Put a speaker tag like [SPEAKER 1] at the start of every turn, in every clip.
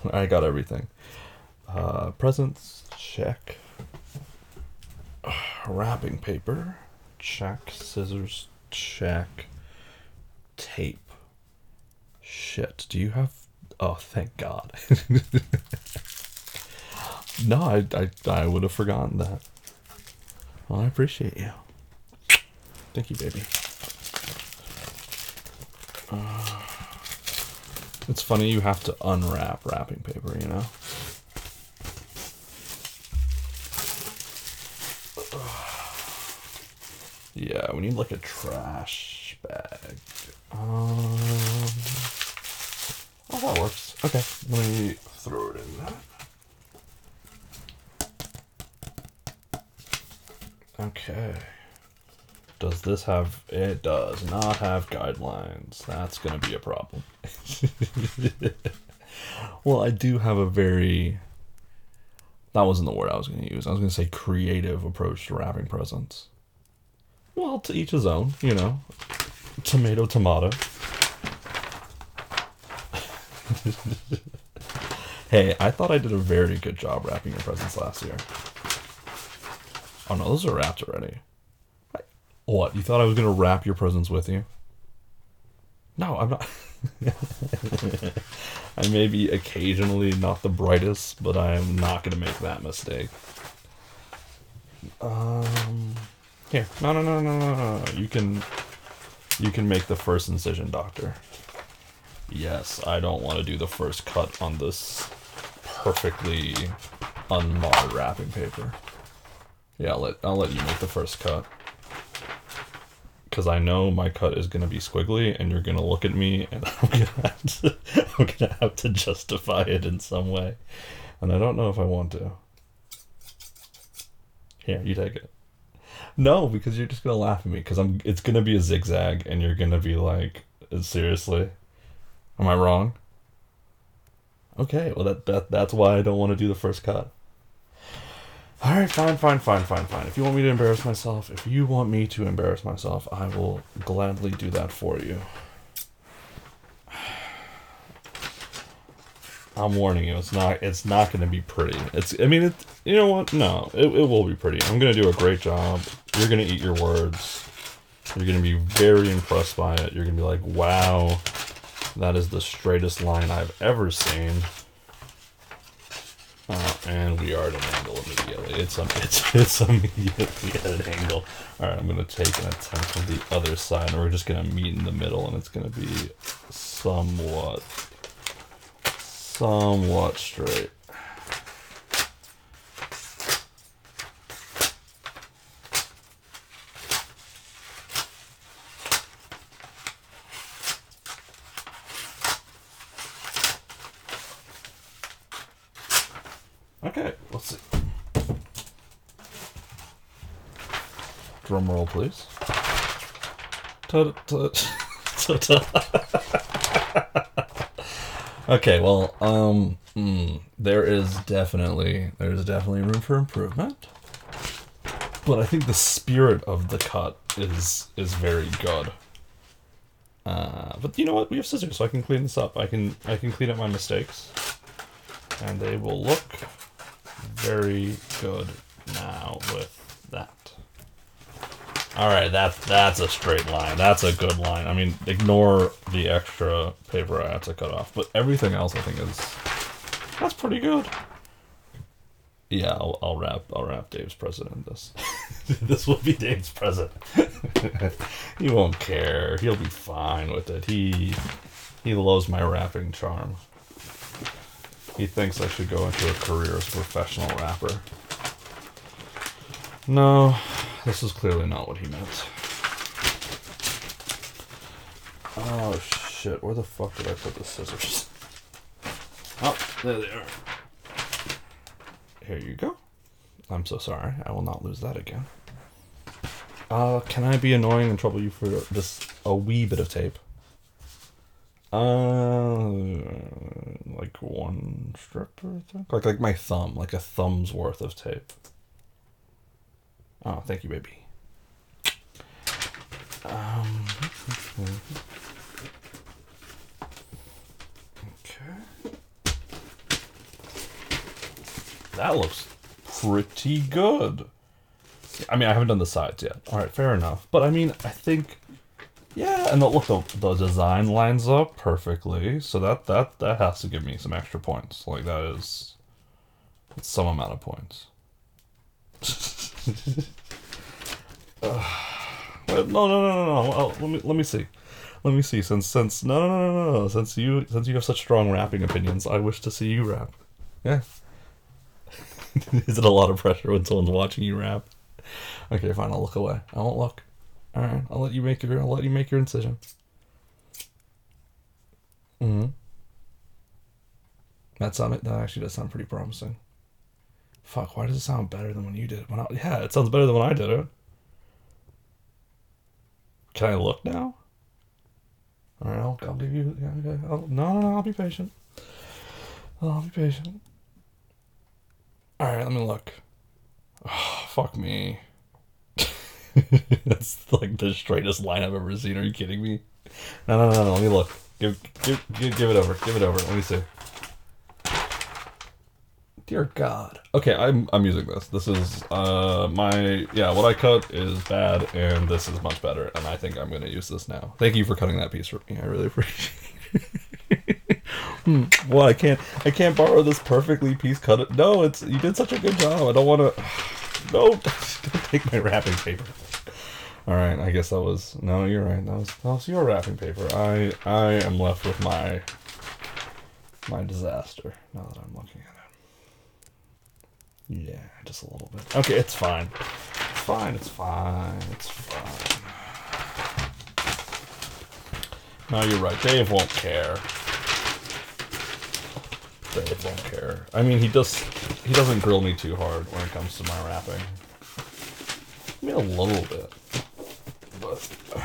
[SPEAKER 1] I got everything. Presents, check. Wrapping paper, check. Scissors, check. Tape. Shit, do you have... Oh, thank God. No, I would have forgotten that. Well, I appreciate you. Thank you, baby. It's funny you have to unwrap wrapping paper, you know? Yeah, we need like a trash bag. Oh, that works. Okay, let me throw it in that. Okay. Does this have... It does not have guidelines. That's going to be a problem. Well, I do have a very... That wasn't the word I was going to use. I was going to say creative approach to wrapping presents. Well, to each his own, you know. Tomato, tomato. Hey, I thought I did a very good job wrapping your presents last year. Oh no, those are wrapped already. What, you thought I was going to wrap your presents with you? No, I'm not. I may be occasionally not the brightest, but I am not going to make that mistake. Here. No. You can make the first incision, doctor. Yes, I don't want to do the first cut on this perfectly unmarred wrapping paper. Yeah, I'll let you make the first cut. Because I know my cut is going to be squiggly, and you're going to look at me, and I'm going to have to justify it in some way. And I don't know if I want to. Here, you take it. No, because you're just going to laugh at me, because it's going to be a zigzag, and you're going to be like, seriously? Am I wrong? Okay, well that's why I don't want to do the first cut. Alright, fine. If you want me to embarrass myself, I will gladly do that for you. I'm warning you, it's not going to be pretty. You know what? No, it will be pretty. I'm going to do a great job. You're going to eat your words. You're going to be very impressed by it. You're going to be like, wow, that is the straightest line I've ever seen. And we are at an angle immediately. It's immediately at an angle. Alright, I'm going to take an attempt from the other side, and we're just going to meet in the middle, and it's going to be somewhat straight. Okay, let's see. Drum roll, please. Okay, well, there's definitely room for improvement, but I think the spirit of the cut is very good. But you know what? We have scissors, so I can clean this up. I can clean up my mistakes, and they will look very good now with that. Alright, that's a straight line. That's a good line. I mean, ignore the extra paper I had to cut off, but everything else I think that's pretty good. Yeah, I'll wrap Dave's present in this. This will be Dave's present. He won't care. He'll be fine with it. He loves my wrapping charm. He thinks I should go into a career as a professional rapper. No, this is clearly not what he meant. Oh shit, where the fuck did I put the scissors? Oh, there they are. Here you go. I'm so sorry, I will not lose that again. Can I be annoying and trouble you for just a wee bit of tape? Like one strip, I think. Like my thumb, like a thumb's worth of tape. Oh, thank you, baby. Okay. that looks pretty good. I mean, I haven't done the sides yet. All right, fair enough. But I mean, I think, yeah. And look, the design lines up perfectly. So that has to give me some extra points. Like that is some amount of points. No. Well, let me see. Let me see. Since no. Since you have such strong rapping opinions, I wish to see you rap. Yeah. Is it a lot of pressure when someone's watching you rap? Okay, fine. I'll look away. I won't look. All right. I'll let you make your incision. That actually does sound pretty promising. Fuck. Why does it sound better than when you did it? Yeah, it sounds better than when I did it. Can I look now? All right. I'll give you. Yeah, okay. No. I'll be patient. I'll be patient. All right. Let me look. Oh, fuck me. That's like the straightest line I've ever seen. Are you kidding me? No. Let me look. Give it over. Give it over. Let me see. Dear God. Okay, I'm using this. This is what I cut is bad, and this is much better, and I think I'm gonna use this now. Thank you for cutting that piece for me. I really appreciate it. Well, I can't borrow this perfectly piece cut it. No, you did such a good job. I don't wanna. No, don't take my wrapping paper. All right, I guess that was. No, you're right. That was your wrapping paper. I am left with my disaster. Now that I'm looking at it. Yeah, just a little bit. Okay, it's fine. It's fine. No, you're right. Dave won't care. Dave won't care. I mean, he doesn't grill me too hard when it comes to my rapping. I mean, a little bit. But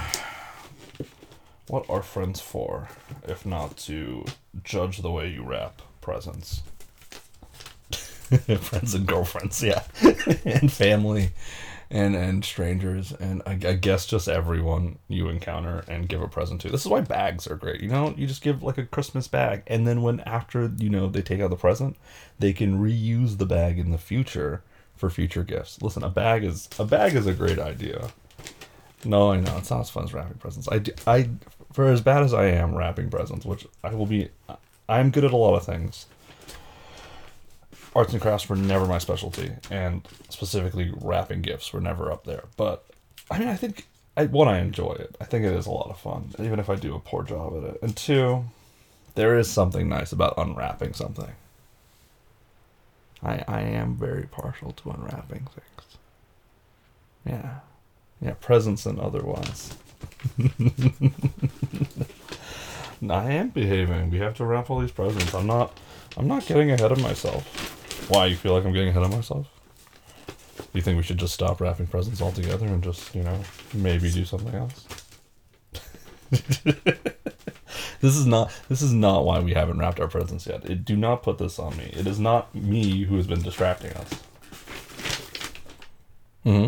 [SPEAKER 1] what are friends for, if not to judge the way you rap presents? Friends and girlfriends, yeah. And family and strangers, and I guess just everyone you encounter and give a present to. This is why bags are great. You just give like a Christmas bag, and then when after they take out the present, they can reuse the bag in the future for future gifts. Listen, a bag is a great idea. No, I know it's not as fun as wrapping presents. I for as bad as I am wrapping presents, which I'm good at a lot of things. Arts and crafts were never my specialty, and specifically wrapping gifts were never up there. But, I mean, I think, I enjoy it. I think it is a lot of fun, even if I do a poor job at it. And two, there is something nice about unwrapping something. I am very partial to unwrapping things. Yeah. Yeah, presents and otherwise. I am behaving. We have to wrap all these presents. I'm not getting ahead of myself. Why, you feel like I'm getting ahead of myself? Do you think we should just stop wrapping presents altogether and just, maybe do something else? This is not why we haven't wrapped our presents yet. Do not put this on me. It is not me who has been distracting us. No.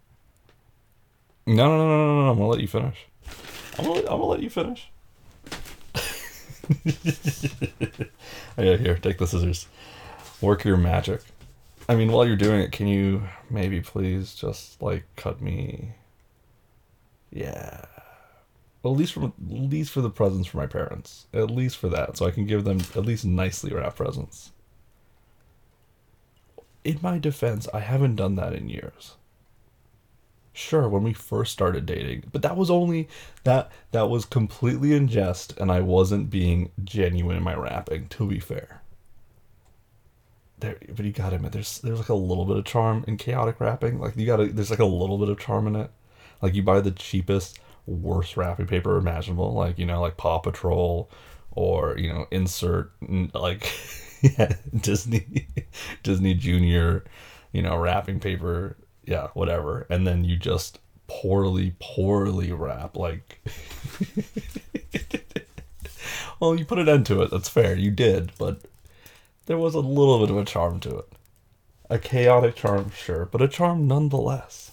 [SPEAKER 1] I'm gonna let you finish. I'm gonna let you finish. Yeah, here, take the scissors. Work your magic. I mean, while you're doing it, can you maybe please just cut me? Yeah. Well, at least for the presents for my parents. At least for that, so I can give them at least nicely wrapped presents. In my defense, I haven't done that in years. Sure, when we first started dating, but that was completely in jest, and I wasn't being genuine in my rapping, to be fair. But you gotta admit, there's like a little bit of charm in chaotic rapping. There's like a little bit of charm in it. Like, you buy the cheapest, worst wrapping paper imaginable, like Paw Patrol, or insert yeah, Disney Junior, wrapping paper, yeah, whatever, and then you just poorly wrap well, you put an end to it, that's fair, you did, but there was a little bit of a charm to it. A chaotic charm, sure, but a charm nonetheless.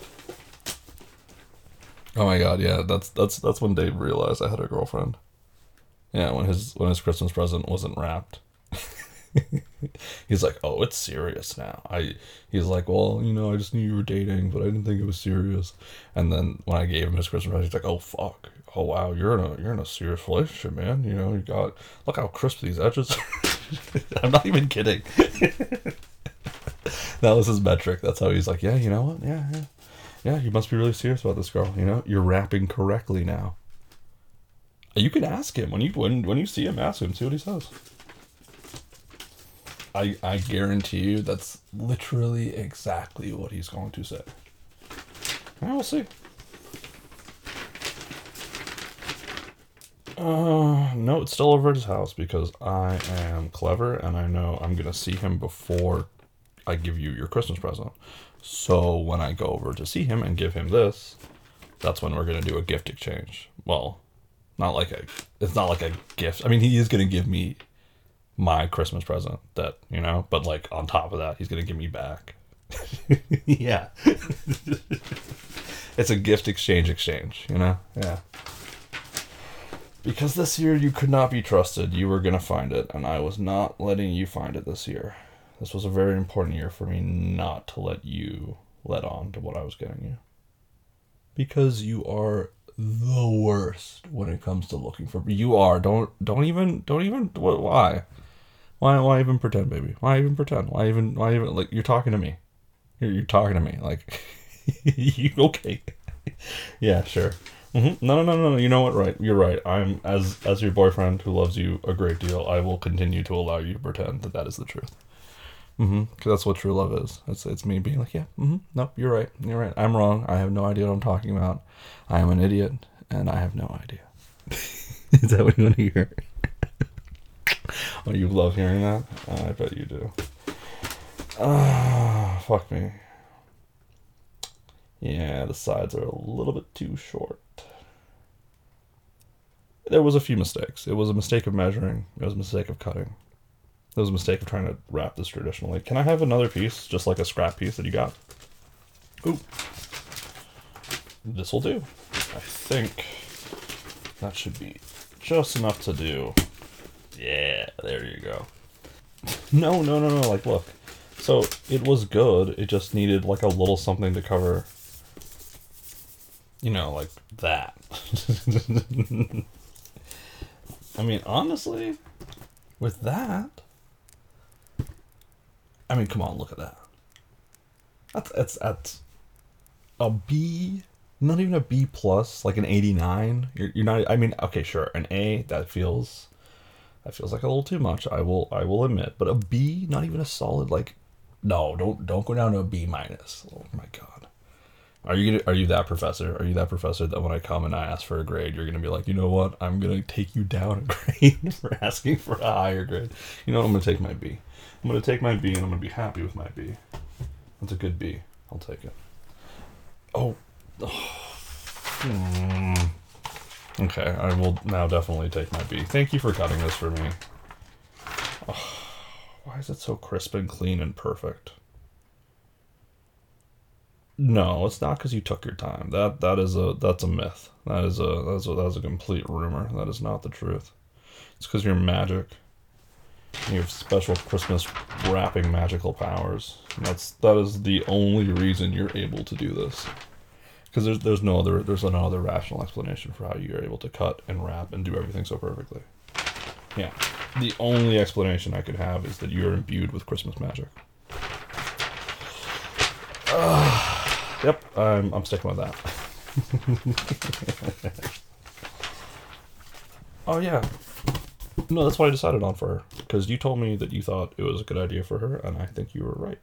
[SPEAKER 1] Oh my god, yeah, that's when Dave realized I had a girlfriend. Yeah, when his Christmas present wasn't wrapped. He's like, oh, it's serious now. He's like, well, I just knew you were dating, but I didn't think it was serious. And then when I gave him his Christmas present, he's like, oh fuck, oh wow, you're in a serious relationship, man. You got, look how crisp these edges are. I'm not even kidding. That was his metric. That's how he's like, yeah, you know what? Yeah, you must be really serious about this girl. You're rapping correctly now. You can ask him when you see him. Ask him, see what he says. I guarantee you that's literally exactly what he's going to say. And we'll see. No, it's still over at his house because I am clever and I know I'm gonna see him before I give you your Christmas present. So when I go over to see him and give him this, that's when we're gonna do a gift exchange. Well, it's not like a gift. I mean, he is gonna give me my Christmas present but like on top of that, he's gonna give me back. Yeah. It's a gift exchange, Yeah. Because this year you could not be trusted. You were gonna find it, and I was not letting you find it this year. This was a very important year for me not to let you let on to what I was getting you. Because you are the worst when it comes to looking for. You are. Don't even. Why? Why even pretend, baby? Why even pretend? Why even? Like, you're talking to me. You're talking to me. Like, you okay? Yeah, sure. Mm-hmm. No. You know what? Right. You're right. I'm as your boyfriend who loves you a great deal. I will continue to allow you to pretend that is the truth. Because that's what true love is. It's me being like, yeah. Nope. You're right. I'm wrong. I have no idea what I'm talking about. I am an idiot, and I have no idea. Is that what you want to hear? Oh, you love hearing that? I bet you do. Fuck me. Yeah, the sides are a little bit too short. There was a few mistakes. It was a mistake of measuring. It was a mistake of cutting. It was a mistake of trying to wrap this traditionally. Can I have another piece, just like a scrap piece that you got? Ooh. This'll do. I think that should be just enough to do. Yeah, there you go. No. Like, look. So, it was good. It just needed, like, a little something to cover, like that. I mean, honestly, with that, I mean, come on, look at that. That's a B, not even a B plus, like an 89. You're not. I mean, okay, sure, an A that feels like a little too much. I will admit, but a B, not even a solid like. No, don't go down to a B minus. Oh my god, are you that professor? Are you that professor that when I come and I ask for a grade, you're gonna be like, you know what? I'm gonna take you down a grade for asking for a higher grade. You know what? I'm gonna take my B. I'm going to take my B and I'm going to be happy with my B. That's a good B. I'll take it. Oh. Okay, I will now definitely take my B. Thank you for cutting this for me. Oh, why is it so crisp and clean and perfect? No, it's not because you took your time. That's a myth. That's a complete rumor. That is not the truth. It's because you're magic. You have special Christmas wrapping magical powers. And that is the only reason you're able to do this. Because there's no other rational explanation for how you're able to cut and wrap and do everything so perfectly. Yeah, the only explanation I could have is that you're imbued with Christmas magic. Yep, I'm sticking with that. Oh yeah. No, that's what I decided on for her. Because you told me that you thought it was a good idea for her, and I think you were right.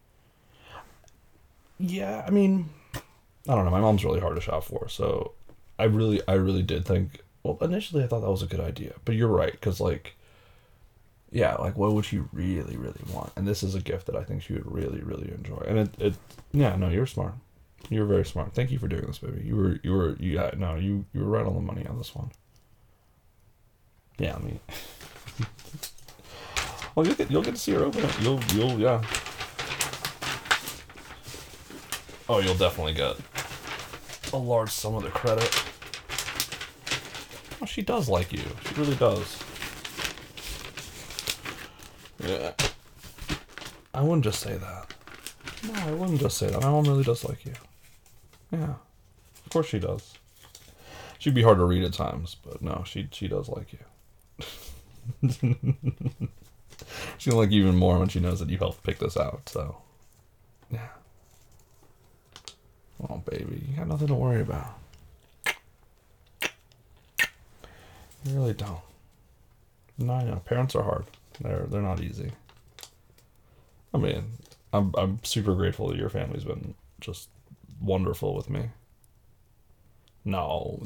[SPEAKER 1] Yeah, I mean, I don't know. My mom's really hard to shop for, so I really did think. Well, initially I thought that was a good idea, but you're right. Because yeah, like what would she really want? And this is a gift that I think she would really enjoy. And yeah, no, you're smart. You're very smart. Thank you for doing this, baby. You were right on the money on this one. Yeah, I mean, well, you'll get to see her open it. You'll yeah. Oh, you'll definitely get a large sum of the credit. Oh, she does like you. She really does. Yeah. I wouldn't just say that. No, I wouldn't just say that. My mom really does like you. Yeah. Of course she does. She'd be hard to read at times, but no, she does like you. She'll like you even more when she knows that you helped pick this out, so. Yeah. Oh, baby, you got nothing to worry about. You really don't. No, I know. Parents are hard. They're not easy. I mean, I'm super grateful that your family's been just wonderful with me. No,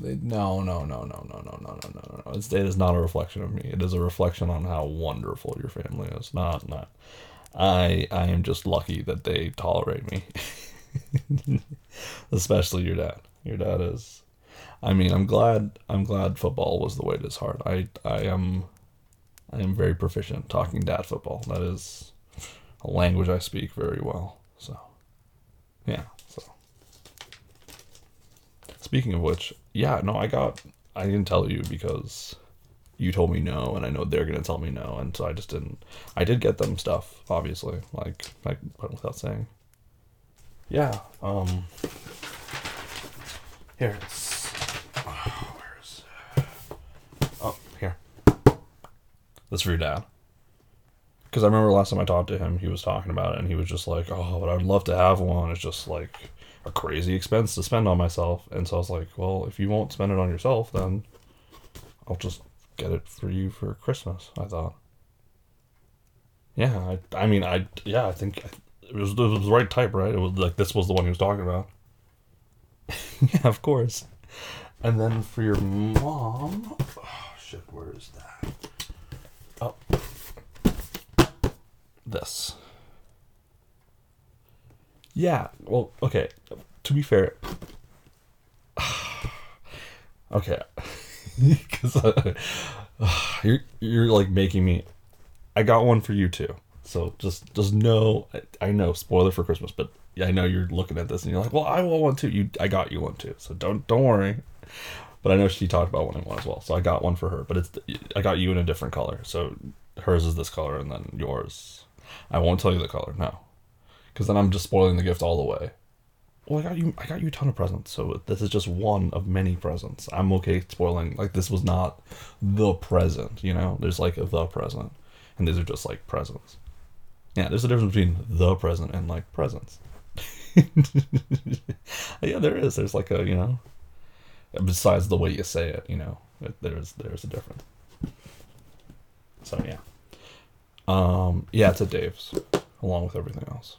[SPEAKER 1] no. It is not a reflection of me. It is a reflection on how wonderful your family is. Not. I am just lucky that they tolerate me. Especially your dad. Your dad is. I mean, I'm glad football was the way it is hard. I am very proficient talking dad football. That is a language I speak very well. So, yeah. So, speaking of which, yeah, no, I didn't tell you because you told me no, and I know they're gonna tell me no, and so I just didn't. I did get them stuff, obviously, like without saying. Yeah. Here it's. Where's? Oh, here. This for your dad. Because I remember last time I talked to him, he was talking about it, and he was just like, "Oh, but I'd love to have one. It's just like a crazy expense to spend on myself." And so I was like, "Well, if you won't spend it on yourself, then I'll just get it for you for Christmas." I thought. Yeah, I think it was the right type, right? It was like this was the one he was talking about. Yeah, of course. And then for your mom, oh shit, where is that? Oh, this. Yeah, well, okay. To be fair, okay, because you're like making me. I got one for you too. So just know. I know spoiler for Christmas, but yeah, I know you're looking at this and you're like, well, I want one too. I got you one too. So don't worry. But I know she talked about wanting one as well. So I got one for her, but I got you in a different color. So hers is this color, and then yours. I won't tell you the color, no, because then I'm just spoiling the gift all the way. Well, I got you a ton of presents, so this is just one of many presents. I'm okay spoiling, like, this was not the present, you know? There's, like, the present, and these are just, like, presents. Yeah, there's a difference between the present and, like, presents. Yeah, there is. There's, like, a, you know, besides the way you say it, you know, there's a difference. So, yeah. Yeah, it's at Dave's, along with everything else.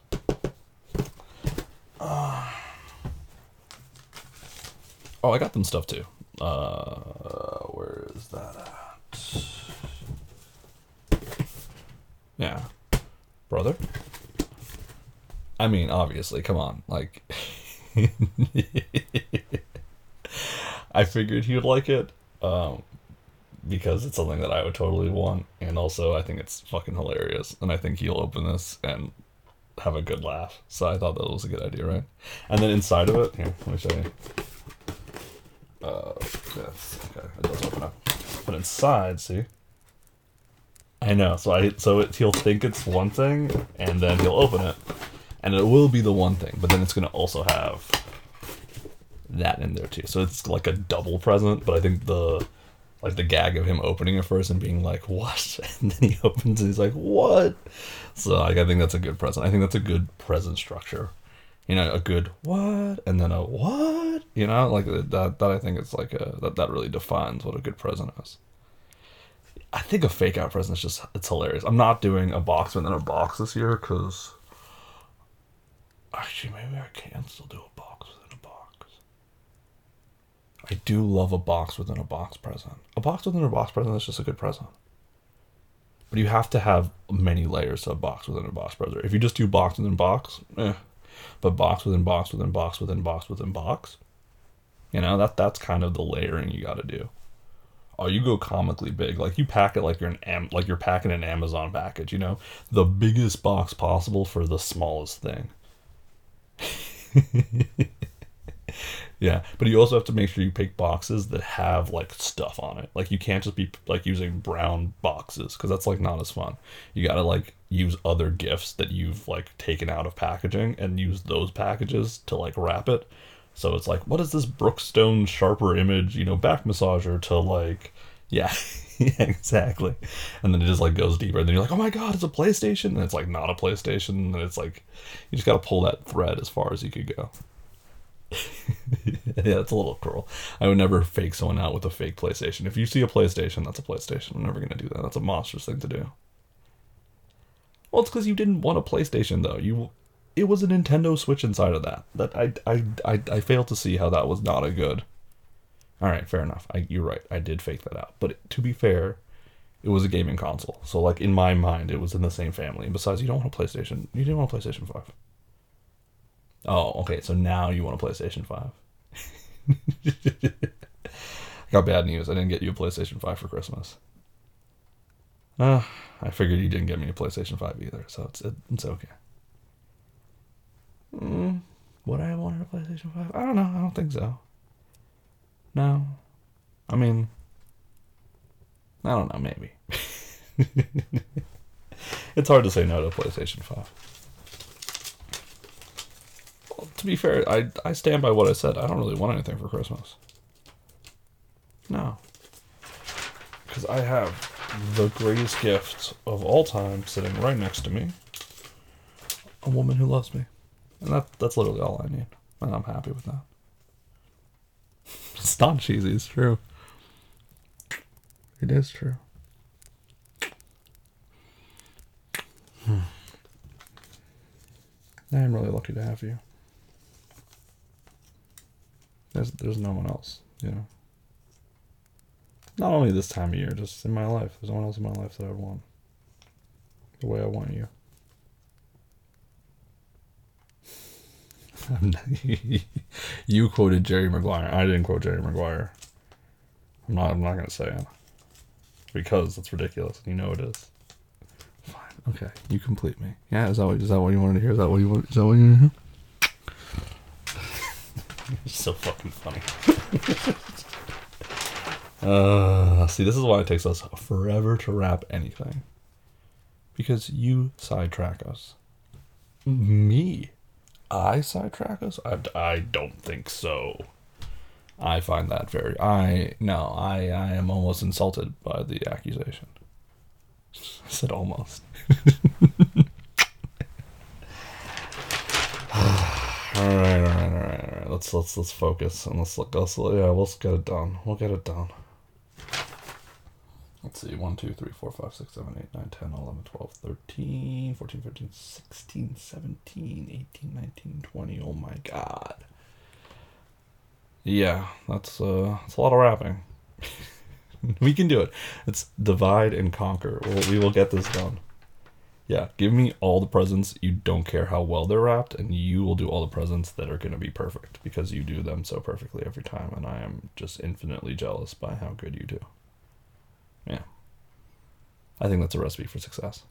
[SPEAKER 1] Oh, I got them stuff too. Where is that at? Yeah. Brother? I mean, obviously, come on. Like, I figured he would like it, because it's something that I would totally want, and also I think it's fucking hilarious, and I think he'll open this and have a good laugh. So I thought that was a good idea, right? And then inside of it, here, let me show you. Yes, okay, it does open up. But inside, see? I know. He'll think it's one thing, and then he'll open it, and it will be the one thing. But then it's gonna also have that in there too. So it's like a double present. But I think the gag of him opening it first and being like, "What?" and then he opens and he's like, "What?" So like, I think that's a good present. I think that's a good present structure. You know, a good what and then a what. You know, like that. I think it's like that really defines what a good present is. I think a fake out present is it's hilarious. I'm not doing a box within a box this year because actually maybe I can still do a box within a box. I do love a box within a box present. A box within a box present is just a good present. But you have to have many layers to a box within a box present. If you just do box within box, but box within box within box within box within box, you know, that's kind of the layering you got to do. Oh, you go comically big. Like you pack it like you're packing an Amazon package, you know? The biggest box possible for the smallest thing. Yeah, but you also have to make sure you pick boxes that have like stuff on it. Like you can't just be like using brown boxes because that's like not as fun. You gotta like use other gifts that you've like taken out of packaging and use those packages to like wrap it. So it's like, what is this Brookstone Sharper Image, back massager to like, yeah, yeah, exactly. And then it just like goes deeper. And then you're like, oh my god, it's a PlayStation, and it's like not a PlayStation, and it's like you just gotta pull that thread as far as you could go. Yeah, it's a little cruel. I would never fake someone out with a fake PlayStation. If you see a PlayStation, that's a PlayStation. I'm never gonna do that. That's a monstrous thing to do. Well, it's because you didn't want a PlayStation though. It was a Nintendo Switch inside of that. I fail to see how that was not a good. All right, fair enough. You're right. I did fake that out. But to be fair, it was a gaming console. So like in my mind, it was in the same family. And besides, you don't want a PlayStation. You didn't want a PlayStation 5. Oh, okay. So now you want a PlayStation 5. I got bad news. I didn't get you a PlayStation 5 for Christmas. I figured you didn't get me a PlayStation 5 either, so it's okay. Would I have wanted a PlayStation 5? I don't know. I don't think so. No. I mean, I don't know. Maybe. It's hard to say no to a PlayStation 5. Well, to be fair, I stand by what I said. I don't really want anything for Christmas. No. Because I have the greatest gift of all time sitting right next to me. A woman who loves me. And that's literally all I need. And I'm happy with that. It's not cheesy, it's true. It is true. I am really lucky to have you. There's no one else, Not only this time of year, just in my life. There's no one else in my life that I want. The way I want you. You quoted Jerry Maguire. I didn't quote Jerry Maguire. I'm not gonna say it. Because it's ridiculous. You know it is. Fine. Okay. You complete me. Yeah, is that what you wanted to hear? Is that what you want to hear? You're so fucking funny. See, this is why it takes us forever to wrap anything. Because you sidetrack us. Me? I sidetrack us? I don't think so. I find that I am almost insulted by the accusation. I said almost. All right. Let's focus and let's get it done. We'll get it done. Let's see, 1, 2, 3, 4, 5, 6, 7, 8, 9, 10, 11, 12, 13, 14, 15, 16, 17, 18, 19, 20. Oh my god. Yeah, that's a lot of rapping. We can do it. It's divide and conquer. We will get this done. Yeah, give me all the presents. You don't care how well they're wrapped, and you will do all the presents that are going to be perfect because you do them so perfectly every time, and I am just infinitely jealous by how good you do. Yeah. I think that's a recipe for success.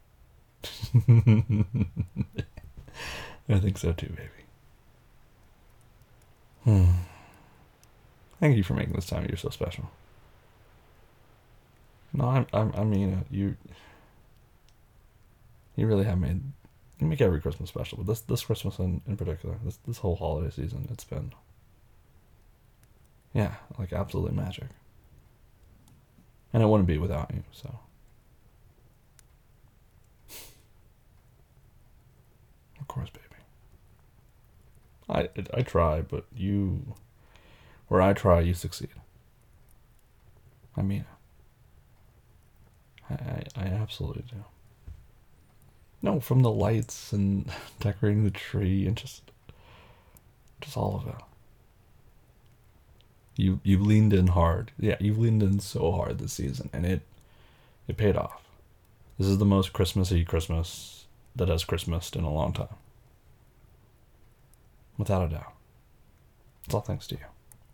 [SPEAKER 1] I think so too, baby. Thank you for making this time of year so special. No, I mean it. You really have you make every Christmas special, but this Christmas in particular, this whole holiday season, it's been, yeah, like absolutely magic. And it wouldn't be without you, so. Of course, baby. I try, but where I try, you succeed. I mean it. I absolutely do. No, from the lights and decorating the tree and just all of it. You've leaned in hard. Yeah, you've leaned in so hard this season, and it paid off. This is the most Christmassy Christmas that has Christmased in a long time. Without a doubt. It's all thanks to you.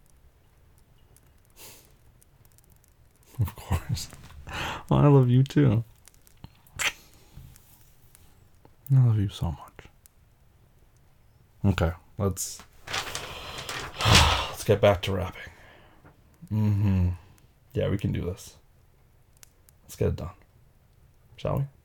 [SPEAKER 1] Of course. Well, I love you too. I love you so much. Okay, let's let's get back to rapping. Yeah, we can do this. Let's get it done. Shall we?